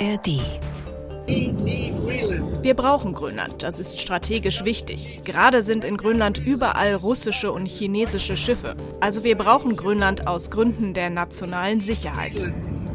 ARD. Wir brauchen Grönland, das ist strategisch wichtig. Gerade sind in Grönland überall russische und chinesische Schiffe. Also wir brauchen Grönland aus Gründen der nationalen Sicherheit.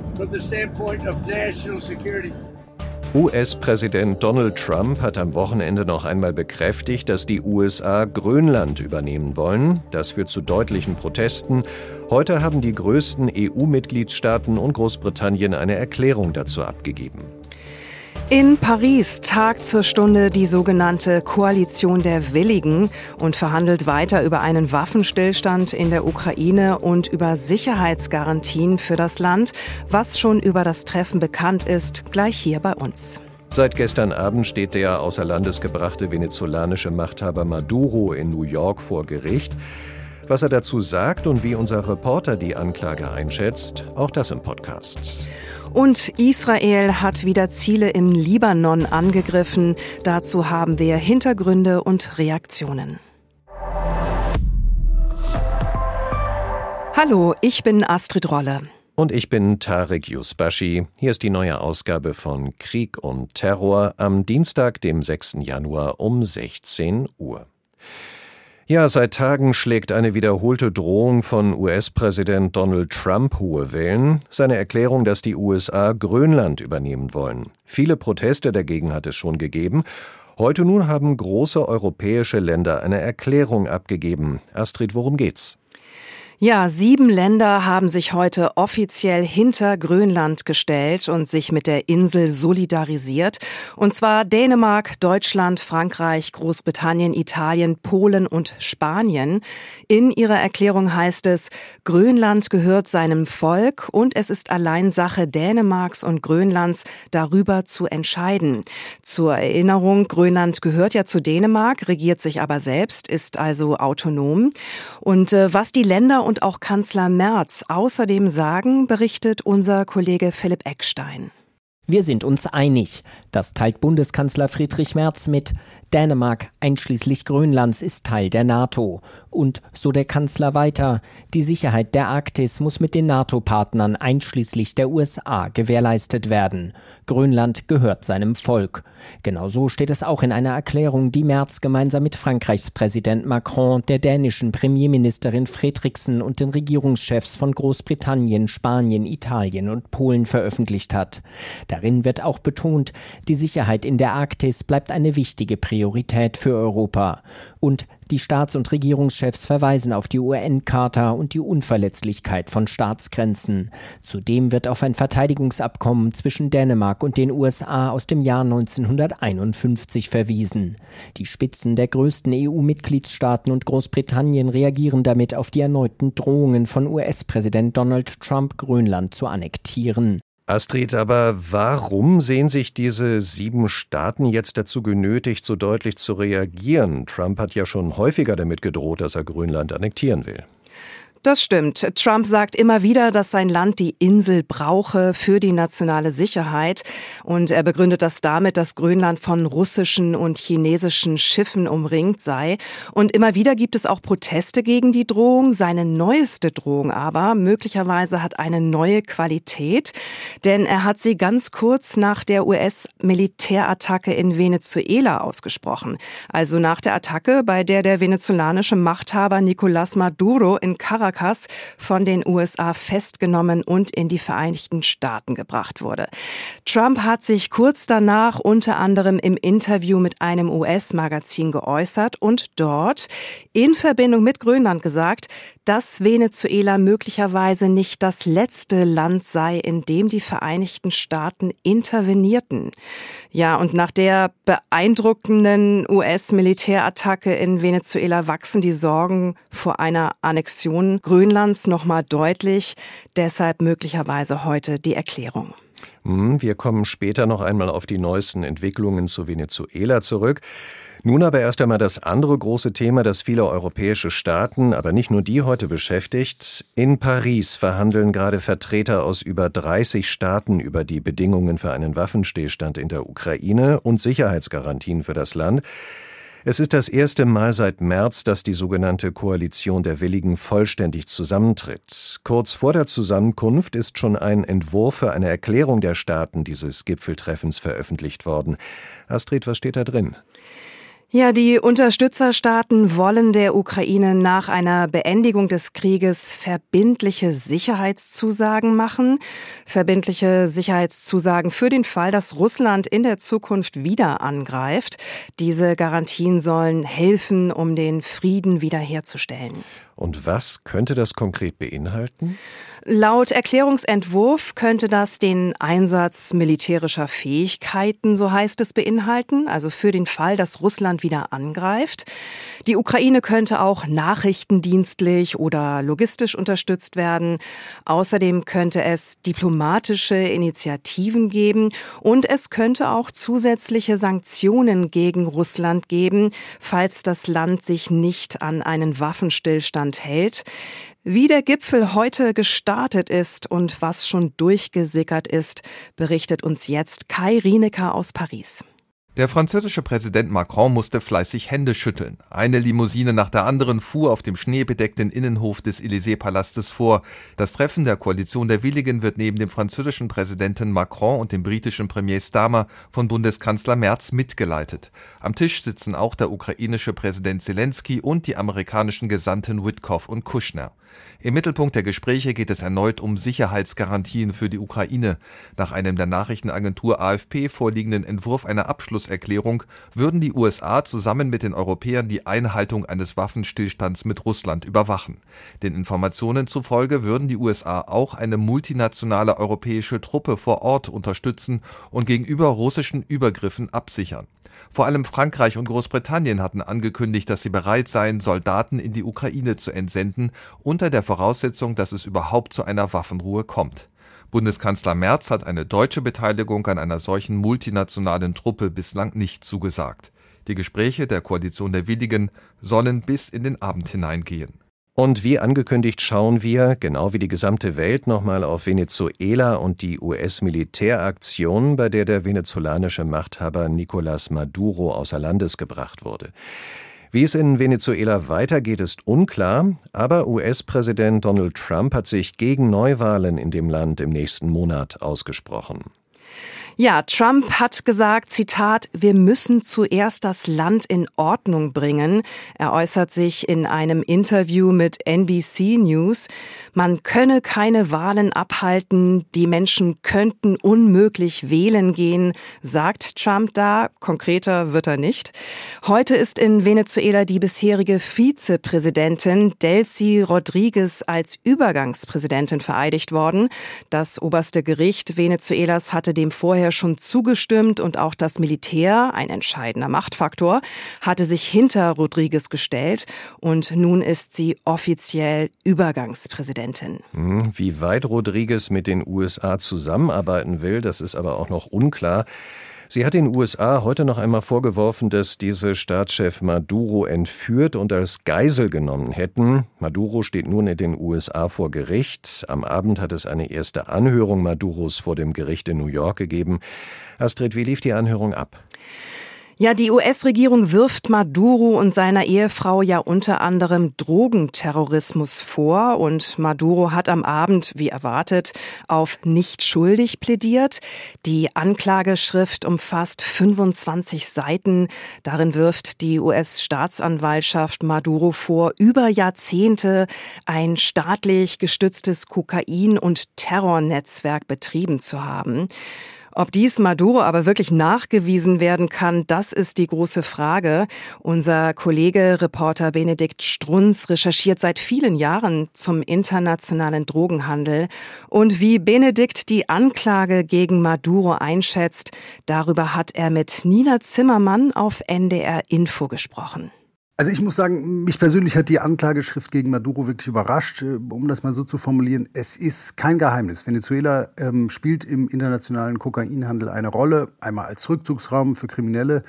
US-Präsident Donald Trump hat am Wochenende noch einmal bekräftigt, dass die USA Grönland übernehmen wollen. Das führt zu deutlichen Protesten. Heute haben die größten EU-Mitgliedstaaten und Großbritannien eine Erklärung dazu abgegeben. In Paris tagt zur Stunde die sogenannte Koalition der Willigen und verhandelt weiter über einen Waffenstillstand in der Ukraine und über Sicherheitsgarantien für das Land. Was schon über das Treffen bekannt ist, gleich hier bei uns. Seit gestern Abend steht der außer Landes gebrachte venezolanische Machthaber Maduro in New York vor Gericht. Was er dazu sagt und wie unser Reporter die Anklage einschätzt, auch das im Podcast. Und Israel hat wieder Ziele im Libanon angegriffen. Dazu haben wir Hintergründe und Reaktionen. Hallo, ich bin Astrid Rolle. Und ich bin Tarek Yusbashi. Hier ist die neue Ausgabe von Krieg und Terror am Dienstag, dem 6. Januar um 16 Uhr. Ja, seit Tagen schlägt eine wiederholte Drohung von US-Präsident Donald Trump hohe Wellen. Seine Erklärung, dass die USA Grönland übernehmen wollen. Viele Proteste dagegen hat es schon gegeben. Heute nun haben große europäische Länder eine Erklärung abgegeben. Astrid, worum geht's? Ja, 7 Länder haben sich heute offiziell hinter Grönland gestellt und sich mit der Insel solidarisiert. Und zwar Dänemark, Deutschland, Frankreich, Großbritannien, Italien, Polen und Spanien. In ihrer Erklärung heißt es, Grönland gehört seinem Volk und es ist allein Sache Dänemarks und Grönlands, darüber zu entscheiden. Zur Erinnerung, Grönland gehört ja zu Dänemark, regiert sich aber selbst, ist also autonom. Und was die Länder und auch Kanzler Merz außerdem sagen, berichtet unser Kollege Philipp Eckstein. Wir sind uns einig. Das teilt Bundeskanzler Friedrich Merz mit. Dänemark, einschließlich Grönlands, ist Teil der NATO. Und, so der Kanzler weiter, die Sicherheit der Arktis muss mit den NATO-Partnern, einschließlich der USA, gewährleistet werden. Grönland gehört seinem Volk. Genauso steht es auch in einer Erklärung, die Merz gemeinsam mit Frankreichs Präsident Macron, der dänischen Premierministerin Frederiksen und den Regierungschefs von Großbritannien, Spanien, Italien und Polen veröffentlicht hat. Darin wird auch betont, die Sicherheit in der Arktis bleibt eine wichtige Priorität für Europa. Und die Staats- und Regierungschefs verweisen auf die UN-Charta und die Unverletzlichkeit von Staatsgrenzen. Zudem wird auf ein Verteidigungsabkommen zwischen Dänemark und den USA aus dem Jahr 1951 verwiesen. Die Spitzen der größten EU-Mitgliedstaaten und Großbritannien reagieren damit auf die erneuten Drohungen von US-Präsident Donald Trump, Grönland zu annektieren. Astrid, aber warum sehen sich diese 7 Staaten jetzt dazu genötigt, so deutlich zu reagieren? Trump hat ja schon häufiger damit gedroht, dass er Grönland annektieren will. Das stimmt. Trump sagt immer wieder, dass sein Land die Insel brauche für die nationale Sicherheit. Und er begründet das damit, dass Grönland von russischen und chinesischen Schiffen umringt sei. Und immer wieder gibt es auch Proteste gegen die Drohung. Seine neueste Drohung aber möglicherweise hat eine neue Qualität. Denn er hat sie ganz kurz nach der US-Militärattacke in Venezuela ausgesprochen. Also nach der Attacke, bei der der venezolanische Machthaber Nicolás Maduro in Caracas von den USA festgenommen und in die Vereinigten Staaten gebracht wurde. Trump hat sich kurz danach unter anderem im Interview mit einem US-Magazin geäußert und dort in Verbindung mit Grönland gesagt, dass Venezuela möglicherweise nicht das letzte Land sei, in dem die Vereinigten Staaten intervenierten. Ja, und nach der beeindruckenden US-Militärattacke in Venezuela wachsen die Sorgen vor einer Annexion Grönlands nochmal deutlich. Deshalb möglicherweise heute die Erklärung. Wir kommen später noch einmal auf die neuesten Entwicklungen zu Venezuela zurück. Nun aber erst einmal das andere große Thema, das viele europäische Staaten, aber nicht nur die heute beschäftigt. In Paris verhandeln gerade Vertreter aus über 30 Staaten über die Bedingungen für einen Waffenstillstand in der Ukraine und Sicherheitsgarantien für das Land. Es ist das erste Mal seit März, dass die sogenannte Koalition der Willigen vollständig zusammentritt. Kurz vor der Zusammenkunft ist schon ein Entwurf für eine Erklärung der Staaten dieses Gipfeltreffens veröffentlicht worden. Astrid, was steht da drin? Ja, die Unterstützerstaaten wollen der Ukraine nach einer Beendigung des Krieges verbindliche Sicherheitszusagen machen. Verbindliche Sicherheitszusagen für den Fall, dass Russland in der Zukunft wieder angreift. Diese Garantien sollen helfen, um den Frieden wiederherzustellen. Und was könnte das konkret beinhalten? Laut Erklärungsentwurf könnte das den Einsatz militärischer Fähigkeiten, so heißt es, beinhalten, also für den Fall, dass Russland wieder angreift. Die Ukraine könnte auch nachrichtendienstlich oder logistisch unterstützt werden. Außerdem könnte es diplomatische Initiativen geben und es könnte auch zusätzliche Sanktionen gegen Russland geben, falls das Land sich nicht an einen Waffenstillstand hält. Wie der Gipfel heute gestartet ist und was schon durchgesickert ist, berichtet uns jetzt Kai Rienecker aus Paris. Der französische Präsident Macron musste fleißig Hände schütteln. Eine Limousine nach der anderen fuhr auf dem schneebedeckten Innenhof des Élysée-Palastes vor. Das Treffen der Koalition der Willigen wird neben dem französischen Präsidenten Macron und dem britischen Premier Starmer von Bundeskanzler Merz mitgeleitet. Am Tisch sitzen auch der ukrainische Präsident Zelensky und die amerikanischen Gesandten Witkoff und Kushner. Im Mittelpunkt der Gespräche geht es erneut um Sicherheitsgarantien für die Ukraine. Nach einem der Nachrichtenagentur AFP vorliegenden Entwurf einer Abschlusserklärung würden die USA zusammen mit den Europäern die Einhaltung eines Waffenstillstands mit Russland überwachen. Den Informationen zufolge würden die USA auch eine multinationale europäische Truppe vor Ort unterstützen und gegenüber russischen Übergriffen absichern. Vor allem Frankreich und Großbritannien hatten angekündigt, dass sie bereit seien, Soldaten in die Ukraine zu entsenden, unter der Voraussetzung, dass es überhaupt zu einer Waffenruhe kommt. Bundeskanzler Merz hat eine deutsche Beteiligung an einer solchen multinationalen Truppe bislang nicht zugesagt. Die Gespräche der Koalition der Willigen sollen bis in den Abend hineingehen. Und wie angekündigt schauen wir, genau wie die gesamte Welt, nochmal auf Venezuela und die US-Militäraktion, bei der venezolanische Machthaber Nicolás Maduro außer Landes gebracht wurde. Wie es in Venezuela weitergeht, ist unklar, aber US-Präsident Donald Trump hat sich gegen Neuwahlen in dem Land im nächsten Monat ausgesprochen. Ja, Trump hat gesagt, Zitat, wir müssen zuerst das Land in Ordnung bringen. Er äußert sich in einem Interview mit NBC News. Man könne keine Wahlen abhalten, die Menschen könnten unmöglich wählen gehen, sagt Trump da. Konkreter wird er nicht. Heute ist in Venezuela die bisherige Vizepräsidentin Delcy Rodríguez als Übergangspräsidentin vereidigt worden. Das oberste Gericht Venezuelas hatte dem vorher schon zugestimmt und auch das Militär, ein entscheidender Machtfaktor, hatte sich hinter Rodríguez gestellt und nun ist sie offiziell Übergangspräsidentin. Wie weit Rodríguez mit den USA zusammenarbeiten will, das ist aber auch noch unklar. Sie hat den USA heute noch einmal vorgeworfen, dass diese Staatschef Maduro entführt und als Geisel genommen hätten. Maduro steht nun in den USA vor Gericht. Am Abend hat es eine erste Anhörung Maduros vor dem Gericht in New York gegeben. Astrid, wie lief die Anhörung ab? Ja, die US-Regierung wirft Maduro und seiner Ehefrau ja unter anderem Drogenterrorismus vor und Maduro hat am Abend, wie erwartet, auf nicht schuldig plädiert. Die Anklageschrift umfasst 25 Seiten. Darin wirft die US-Staatsanwaltschaft Maduro vor, über Jahrzehnte ein staatlich gestütztes Kokain- und Terrornetzwerk betrieben zu haben. Ob dies Maduro aber wirklich nachgewiesen werden kann, das ist die große Frage. Unser Kollege, Reporter Benedikt Strunz, recherchiert seit vielen Jahren zum internationalen Drogenhandel. Und wie Benedikt die Anklage gegen Maduro einschätzt, darüber hat er mit Nina Zimmermann auf NDR Info gesprochen. Also ich muss sagen, mich persönlich hat die Anklageschrift gegen Maduro wirklich überrascht, um das mal so zu formulieren. Es ist kein Geheimnis. Venezuela spielt im internationalen Kokainhandel eine Rolle, einmal als Rückzugsraum für Kriminelle,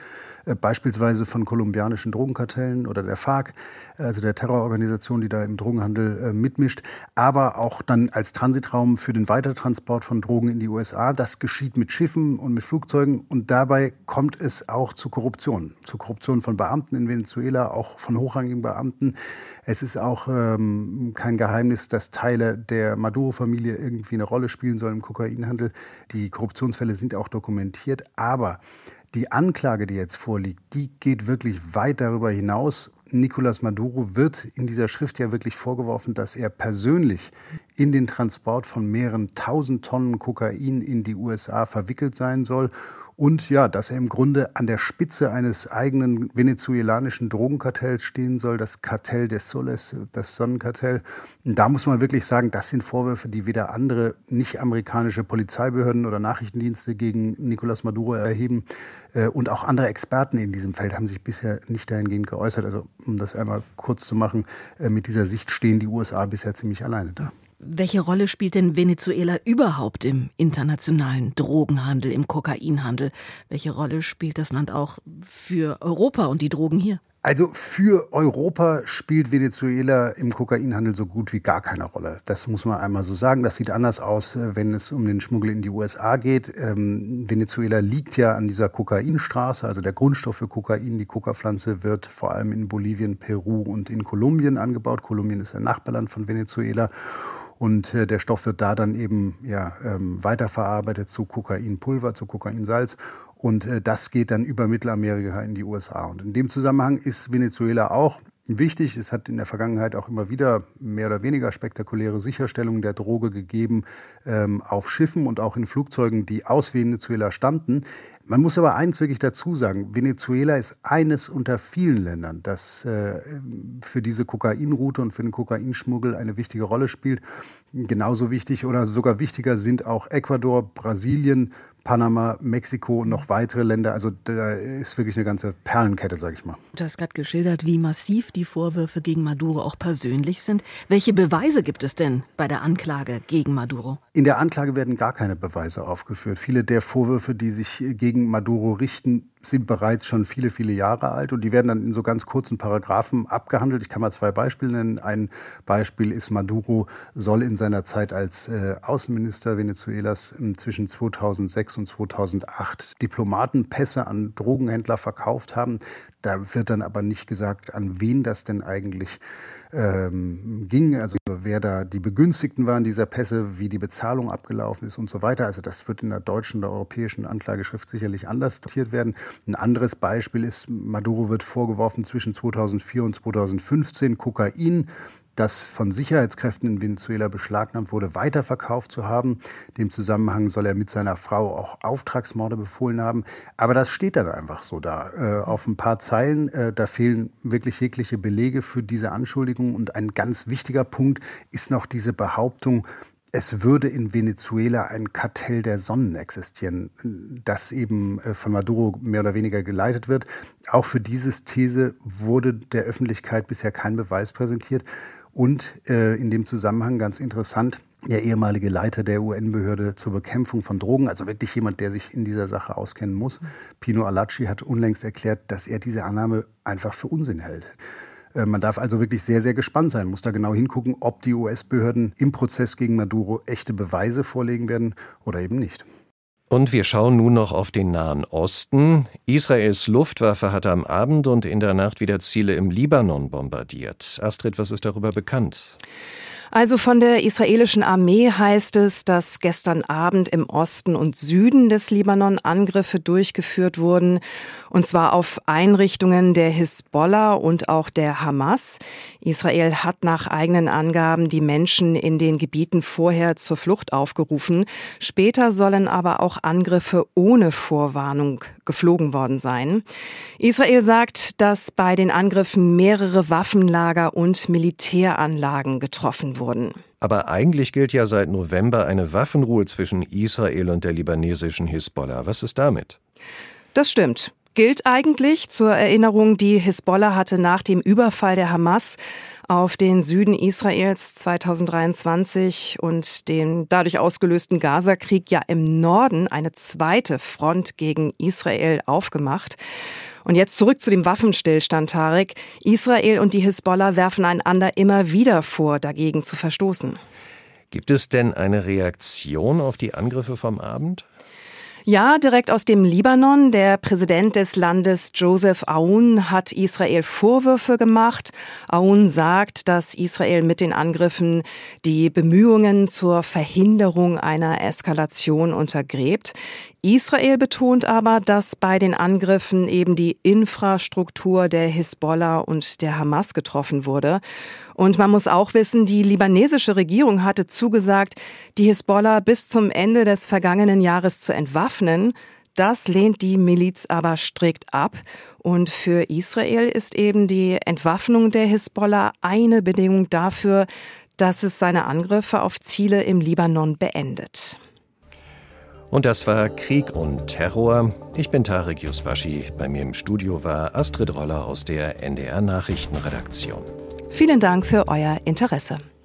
beispielsweise von kolumbianischen Drogenkartellen oder der FARC, also der Terrororganisation, die da im Drogenhandel mitmischt, aber auch dann als Transitraum für den Weitertransport von Drogen in die USA. Das geschieht mit Schiffen und mit Flugzeugen und dabei kommt es auch zu Korruption von Beamten in Venezuela, auch von hochrangigen Beamten. Es ist auch kein Geheimnis, dass Teile der Maduro-Familie irgendwie eine Rolle spielen sollen im Kokainhandel. Die Korruptionsfälle sind auch dokumentiert, aber die Anklage, die jetzt vorliegt, die geht wirklich weit darüber hinaus. Nicolás Maduro wird in dieser Schrift ja wirklich vorgeworfen, dass er persönlich in den Transport von mehreren 1000 Tonnen Kokain in die USA verwickelt sein soll. Und ja, dass er im Grunde an der Spitze eines eigenen venezuelanischen Drogenkartells stehen soll, das Cartel des Soles, das Sonnenkartell. Und da muss man wirklich sagen, das sind Vorwürfe, die weder andere nicht-amerikanische Polizeibehörden oder Nachrichtendienste gegen Nicolás Maduro erheben. Und auch andere Experten in diesem Feld haben sich bisher nicht dahingehend geäußert. Also um das einmal kurz zu machen, mit dieser Sicht stehen die USA bisher ziemlich alleine da. Welche Rolle spielt denn Venezuela überhaupt im internationalen Drogenhandel, im Kokainhandel? Welche Rolle spielt das Land auch für Europa und die Drogen hier? Also für Europa spielt Venezuela im Kokainhandel so gut wie gar keine Rolle. Das muss man einmal so sagen. Das sieht anders aus, wenn es um den Schmuggel in die USA geht. Venezuela liegt ja an dieser Kokainstraße, also der Grundstoff für Kokain. Die Coca-Pflanze wird vor allem in Bolivien, Peru und in Kolumbien angebaut. Kolumbien ist ein Nachbarland von Venezuela. Und der Stoff wird da dann eben weiterverarbeitet zu Kokainpulver, zu Kokainsalz. Und das geht dann über Mittelamerika in die USA. Und in dem Zusammenhang ist Venezuela auch wichtig. Es hat in der Vergangenheit auch immer wieder mehr oder weniger spektakuläre Sicherstellungen der Droge gegeben auf Schiffen und auch in Flugzeugen, die aus Venezuela stammten. Man muss aber eins wirklich dazu sagen, Venezuela ist eines unter vielen Ländern, das für diese Kokainroute und für den Kokainschmuggel eine wichtige Rolle spielt. Genauso wichtig oder sogar wichtiger sind auch Ecuador, Brasilien, Panama, Mexiko und noch weitere Länder. Also da ist wirklich eine ganze Perlenkette, sage ich mal. Du hast gerade geschildert, wie massiv die Vorwürfe gegen Maduro auch persönlich sind. Welche Beweise gibt es denn bei der Anklage gegen Maduro? In der Anklage werden gar keine Beweise aufgeführt. Viele der Vorwürfe, die sich gegen Maduro richten, sind bereits schon viele, viele Jahre alt und die werden dann in so ganz kurzen Paragraphen abgehandelt. Ich kann mal 2 Beispiele nennen. Ein Beispiel ist, Maduro soll in seiner Zeit als Außenminister Venezuelas zwischen 2006 und 2008 Diplomatenpässe an Drogenhändler verkauft haben. Da wird dann aber nicht gesagt, an wen das denn eigentlich ging, also wer da die Begünstigten waren dieser Pässe, wie die Bezahlung abgelaufen ist und so weiter. Also das wird in der deutschen oder europäischen Anklageschrift sicherlich anders dotiert werden. Ein anderes Beispiel ist, Maduro wird vorgeworfen, zwischen 2004 und 2015 Kokain, das von Sicherheitskräften in Venezuela beschlagnahmt wurde, weiterverkauft zu haben. In dem Zusammenhang soll er mit seiner Frau auch Auftragsmorde befohlen haben. Aber das steht dann einfach so da. Auf ein paar Zeilen, da fehlen wirklich jegliche Belege für diese Anschuldigung. Und ein ganz wichtiger Punkt ist noch diese Behauptung, es würde in Venezuela ein Kartell der Sonnen existieren, das eben von Maduro mehr oder weniger geleitet wird. Auch für diese These wurde der Öffentlichkeit bisher kein Beweis präsentiert. Und in dem Zusammenhang ganz interessant, der ehemalige Leiter der UN-Behörde zur Bekämpfung von Drogen, also wirklich jemand, der sich in dieser Sache auskennen muss, Pino Arlacchi, hat unlängst erklärt, dass er diese Annahme einfach für Unsinn hält. Man darf also wirklich sehr, sehr gespannt sein, muss da genau hingucken, ob die US-Behörden im Prozess gegen Maduro echte Beweise vorlegen werden oder eben nicht. Und wir schauen nun noch auf den Nahen Osten. Israels Luftwaffe hat am Abend und in der Nacht wieder Ziele im Libanon bombardiert. Astrid, was ist darüber bekannt? Also von der israelischen Armee heißt es, dass gestern Abend im Osten und Süden des Libanon Angriffe durchgeführt wurden, und zwar auf Einrichtungen der Hisbollah und auch der Hamas. Israel hat nach eigenen Angaben die Menschen in den Gebieten vorher zur Flucht aufgerufen. Später sollen aber auch Angriffe ohne Vorwarnung geflogen worden sein. Israel sagt, dass bei den Angriffen mehrere Waffenlager und Militäranlagen getroffen wurden. Aber eigentlich gilt ja seit November eine Waffenruhe zwischen Israel und der libanesischen Hisbollah. Was ist damit? Das stimmt. Gilt eigentlich. Zur Erinnerung, die Hisbollah hatte nach dem Überfall der Hamas auf den Süden Israels 2023 und den dadurch ausgelösten Gazakrieg ja im Norden eine zweite Front gegen Israel aufgemacht. Und jetzt zurück zu dem Waffenstillstand, Tarek. Israel und die Hisbollah werfen einander immer wieder vor, dagegen zu verstoßen. Gibt es denn eine Reaktion auf die Angriffe vom Abend? Ja, direkt aus dem Libanon. Der Präsident des Landes, Joseph Aoun, hat Israel Vorwürfe gemacht. Aoun sagt, dass Israel mit den Angriffen die Bemühungen zur Verhinderung einer Eskalation untergräbt. Israel betont aber, dass bei den Angriffen eben die Infrastruktur der Hisbollah und der Hamas getroffen wurde. Und man muss auch wissen, die libanesische Regierung hatte zugesagt, die Hisbollah bis zum Ende des vergangenen Jahres zu entwaffnen. Das lehnt die Miliz aber strikt ab. Und für Israel ist eben die Entwaffnung der Hisbollah eine Bedingung dafür, dass es seine Angriffe auf Ziele im Libanon beendet. Und das war Krieg und Terror. Ich bin Tarek Yusbashi. Bei mir im Studio war Astrid Roller aus der NDR Nachrichtenredaktion. Vielen Dank für euer Interesse.